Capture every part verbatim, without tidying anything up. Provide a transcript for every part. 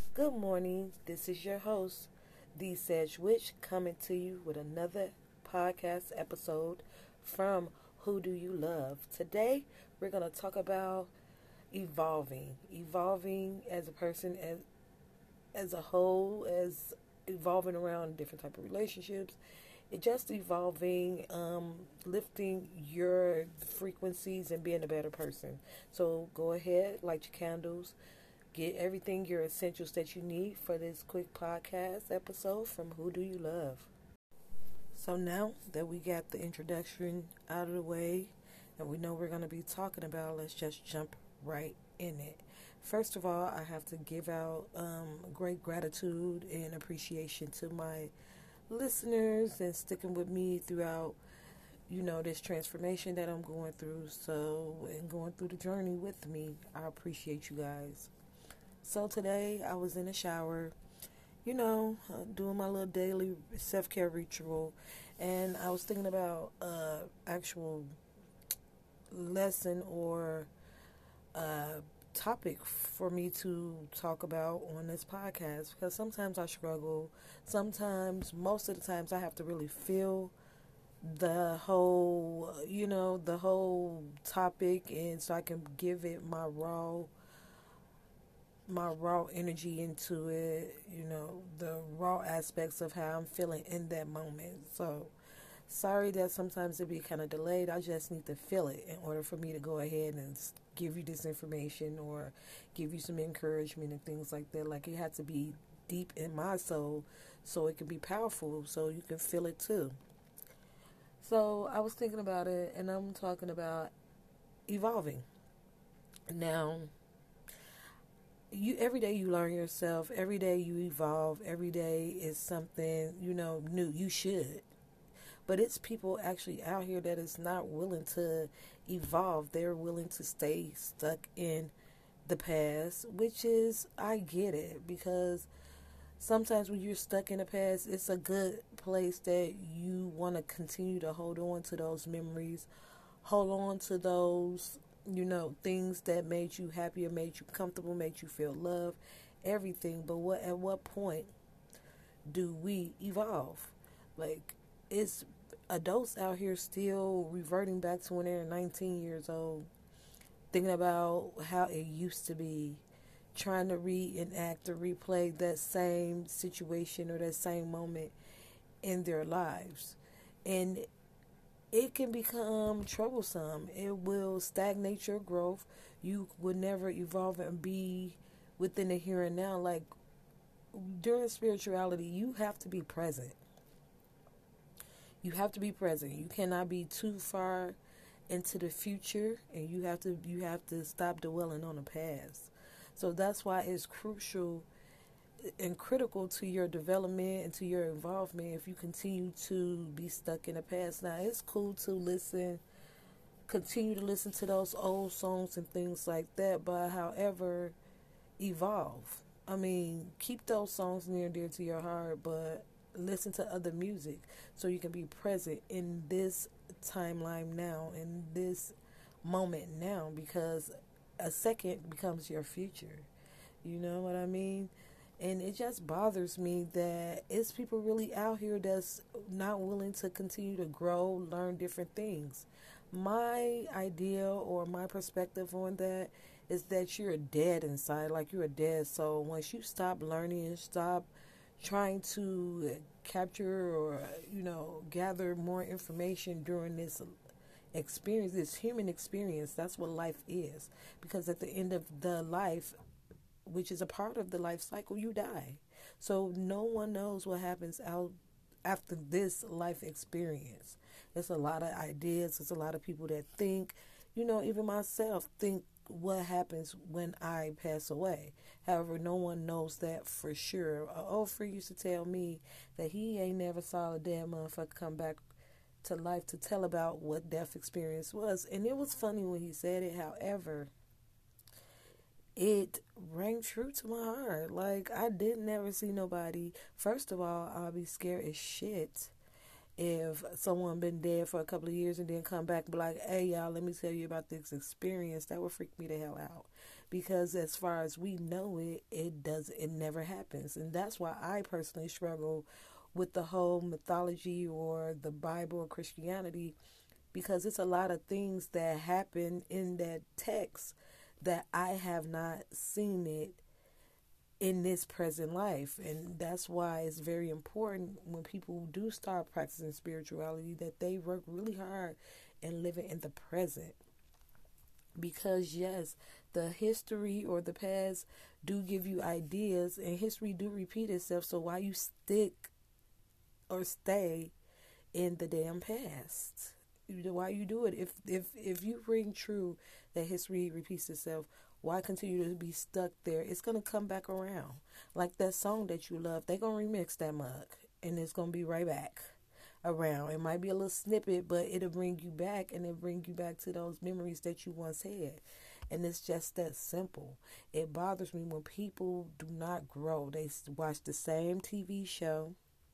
Good morning. This is your host, The Sedge Witch, coming to you with another podcast episode from Who Do You Love? Today, we're going to talk about evolving, evolving as a person, as as a whole, as evolving around different type of relationships. It just evolving, um, lifting your frequencies and being a better person. So go ahead, light your candles, get everything, your essentials that you need for this quick podcast episode from Who Do You Love? So now that we got the introduction out of the way and we know we're going to be talking about, let's just jump right in it. First of all, I have to give out um, great gratitude and appreciation to my listeners and sticking with me throughout, you know, this transformation that I'm going through. So, and going through the journey with me, I appreciate you guys. So today I was in the shower, you know, uh, doing my little daily self-care ritual, and I was thinking about uh actual lesson or uh topic for me to talk about on this podcast, because sometimes I struggle. Sometimes, most of the times, I have to really feel the whole, you know, the whole topic, and so I can give it my raw my raw energy into it, you know, the raw aspects of how I'm feeling in that moment. So, sorry that sometimes it be kind of delayed. I just need to feel it in order for me to go ahead and give you this information or give you some encouragement and things like that. Like, it had to be deep in my soul so it can be powerful, so you can feel it too. So, I was thinking about it, and I'm talking about evolving. Now, you every day you learn yourself, every day you evolve, every day is something, you know, new. You should, but it's people actually out here that is not willing to evolve. They're willing to stay stuck in the past, which is, I get it, because sometimes when you're stuck in the past, it's a good place that you want to continue to hold on to those memories, hold on to those, you know, things that made you happy or made you comfortable, made you feel love, everything. But what at what point do we evolve? Like, it's adults out here still reverting back to when they're nineteen years old, thinking about how it used to be, trying to reenact or replay that same situation or that same moment in their lives. And it can become troublesome. It will stagnate your growth. You would never evolve and be within the here and now. Like, during spirituality, you have to be present. You have to be present. You cannot be too far into the future, and you have to you have to stop dwelling on the past. So that's why it's crucial and critical to your development and to your involvement if you continue to be stuck in the past. Now, it's cool to listen, continue to listen to those old songs and things like that, but however, evolve. I mean, keep those songs near and dear to your heart, but listen to other music so you can be present in this timeline now, in this moment now, because a second becomes your future. You know what I mean? And it just bothers me that it's people really out here that's not willing to continue to grow, learn different things. My idea or my perspective on that is that you're dead inside, like you're dead. So once you stop learning and stop trying to capture or, you know, gather more information during this experience, this human experience, that's what life is. Because at the end of the life, which is a part of the life cycle, you die. So no one knows what happens out after this life experience. There's a lot of ideas. There's a lot of people that think, you know, even myself think what happens when I pass away. However, no one knows that for sure. An old friend used to tell me that he ain't never saw a dead motherfucker come back to life to tell about what death experience was. And it was funny when he said it. However, it rang true to my heart. Like, I didn't ever see nobody. First of all, I'll be scared as shit if someone been dead for a couple of years and then come back and be like, hey, y'all, let me tell you about this experience. That would freak me the hell out. because as far as we know it, it does it never happens. And that's why I personally struggle with the whole mythology or the Bible or Christianity, because it's a lot of things that happen in that text that I have not seen it in this present life. And that's why it's very important when people do start practicing spirituality that they work really hard and living in the present. Because yes, the history or the past do give you ideas, and history do repeat itself. So why you stick or stay in the damn past? Why you do it? If if if you ring true that history repeats itself, why continue to be stuck there? It's gonna come back around. Like that song that you love, they gonna remix that mug, and it's gonna be right back around. It might be a little snippet, but it'll bring you back, and it'll bring you back to those memories that you once had. And it's just that simple. It bothers me when people do not grow. They watch the same T V show.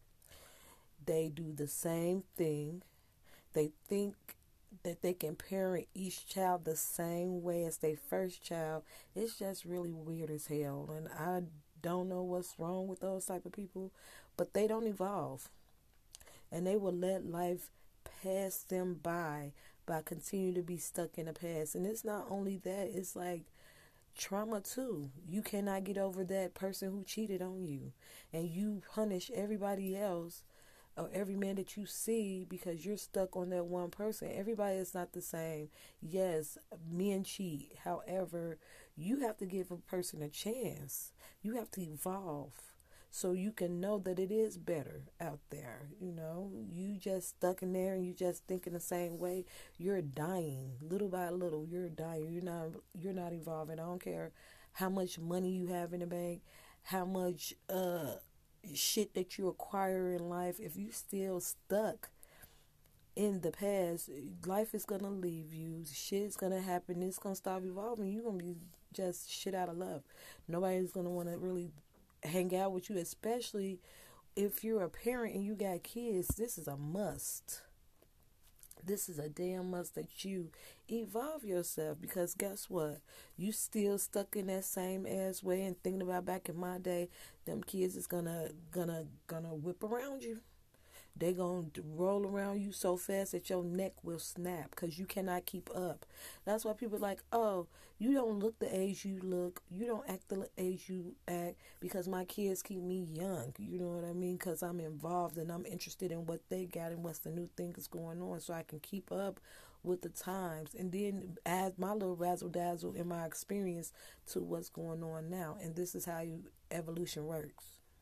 They do the same thing. They think that they can parent each child the same way as their first child. It's just really weird as hell. And I don't know what's wrong with those type of people, but they don't evolve. And they will let life pass them by by continuing to be stuck in the past. And it's not only that, it's like trauma too. You cannot get over that person who cheated on you, and you punish everybody else or every man that you see because you're stuck on that one person. Everybody is not the same. Yes, men cheat. However, you have to give a person a chance. You have to evolve so you can know that it is better out there. You know, you just stuck in there and you just thinking the same way. You're dying little by little. You're dying. You're not. You're not evolving. I don't care how much money you have in the bank, how much uh. shit that you acquire in life. If you still stuck in the past, life is gonna leave you. Shit's gonna happen. It's gonna stop evolving. You're gonna be just shit out of love. Nobody's gonna want to really hang out with you, especially if you're a parent and you got kids. This is a must. This is a damn must that you evolve yourself, because guess what? You still stuck in that same ass way and thinking about back in my day, them kids is gonna gonna gonna whip around you. They gonna roll around you so fast that your neck will snap because you cannot keep up. That's why people are like, oh, you don't look the age you look. You don't act the age you act because my kids keep me young. You know what I mean? Because I'm involved and I'm interested in what they got and what's the new thing that's going on, so I can keep up with the times and then add my little razzle dazzle in my experience to what's going on now. And this is how you, evolution works.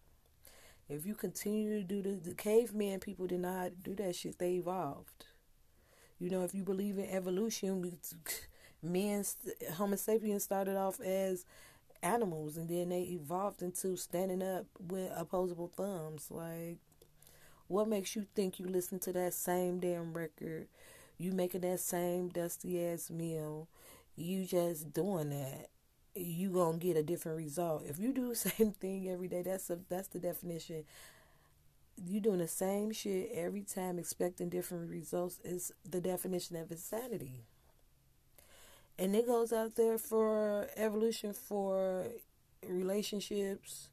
If you continue to do the, the caveman people did not do that shit, they evolved. You know, if you believe in evolution, we, men, Homo sapiens started off as animals and then they evolved into standing up with opposable thumbs. Like, what makes you think you listen to that same damn record? You making that same dusty ass meal? You just doing that? You gonna get a different result if you do the same thing every day. That's a that's the definition. You doing the same shit every time, expecting different results, is the definition of insanity. And it goes out there for evolution, for relationships,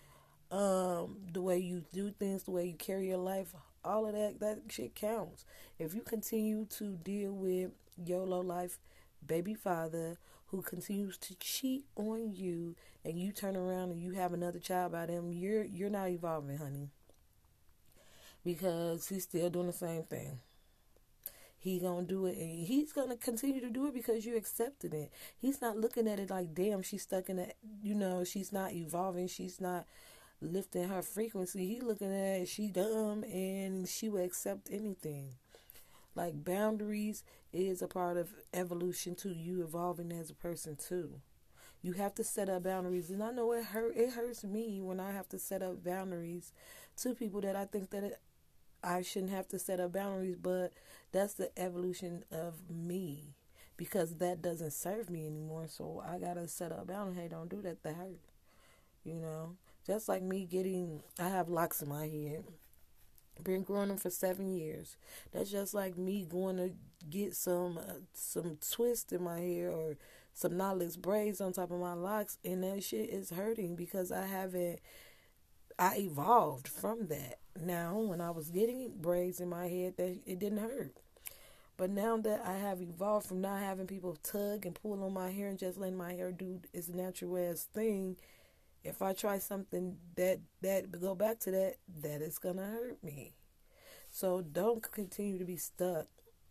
um, the way you do things, the way you carry your life. All of that that shit counts. If you continue to deal with your low life baby father who continues to cheat on you, and you turn around and you have another child by them, you're you're not evolving, honey. Because he's still doing the same thing. He gonna do it, and he's gonna continue to do it because you accepted it. He's not looking at it like, damn, she's stuck in it. You know, she's not evolving. She's not lifting her frequency. He's looking at it, she dumb, and she will accept anything. Like, boundaries is a part of evolution too. You evolving as a person too. You have to set up boundaries, and I know it hurt. It hurts me when I have to set up boundaries to people that I think that it, I shouldn't have to set up boundaries. But that's the evolution of me, because that doesn't serve me anymore. So I gotta set up boundaries. Hey, don't do that. That hurt. You know, just like me getting. I have locks in my head. Been growing them for seven years. That's just like me going to get some uh, some twist in my hair or some knotless braids on top of my locks, and that shit is hurting because I haven't, I evolved from that. Now, when I was getting braids in my head, that it didn't hurt. But now that I have evolved from not having people tug and pull on my hair and just letting my hair do its natural ass thing, if I try something that, that go back to that, that is going to hurt me. So don't continue to be stuck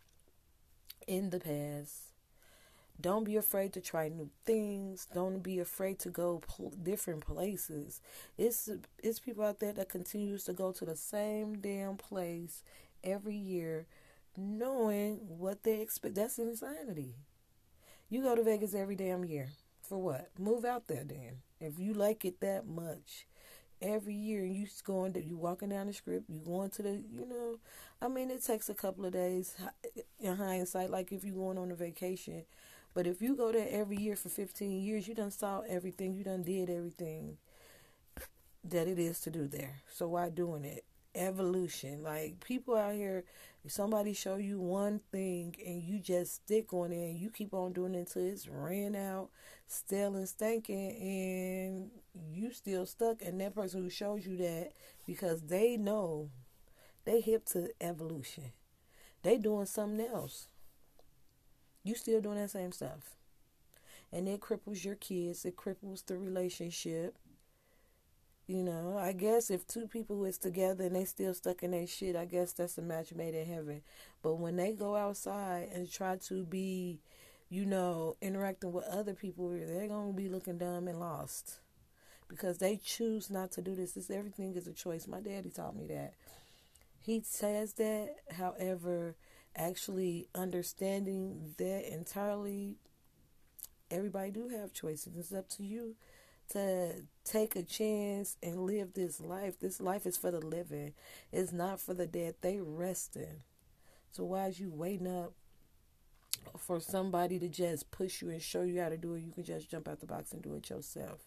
in the past. Don't be afraid to try new things. Don't be afraid to go pl- different places. It's it's people out there that continues to go to the same damn place every year, knowing what they expect. That's insanity. You go to Vegas every damn year. For what? Move out there then. If you like it that much. Every year, and you going to, you walking down the strip, you going to the, you know, I mean, it takes a couple of days in hindsight, like if you're going on a vacation. But if you go there every year for fifteen years, you done saw everything, you done did everything that it is to do there. So why doing it? Evolution. Like, people out here, if somebody show you one thing and you just stick on it and you keep on doing it until it's ran out, stale and stinking, and you still stuck, and that person who shows you that, because they know, they hip to evolution, they doing something else, you still doing that same stuff, and it cripples your kids, it cripples the relationship. You know, I guess if two people is together and they still stuck in their shit, I guess that's a match made in heaven. But when they go outside and try to be, you know, interacting with other people, they're going to be looking dumb and lost. Because they choose not to do this. This everything is a choice. My daddy taught me that. He says that, however, actually understanding that entirely, everybody do have choices. It's up to you to take a chance and live this life. This life is for the living. It's not for the dead. They resting. So why is you waiting up for somebody to just push you and show you how to do it? You can just jump out the box and do it yourself.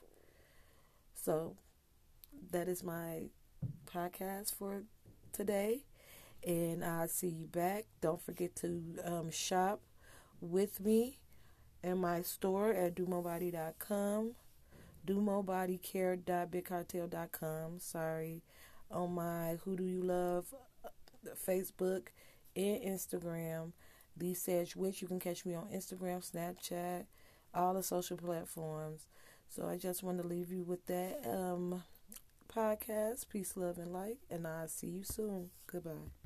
So that is my podcast for today. And I'll see you back. Don't forget to um, shop with me in my store at do mo body dot com. do mo body care dot big cartel dot com. Sorry. On my Who Do You Love Facebook and Instagram. The Sedge Witch. You can catch me on Instagram, Snapchat, all the social platforms. So I just want to leave you with that um, podcast. Peace, love, and light. And I'll see you soon. Goodbye.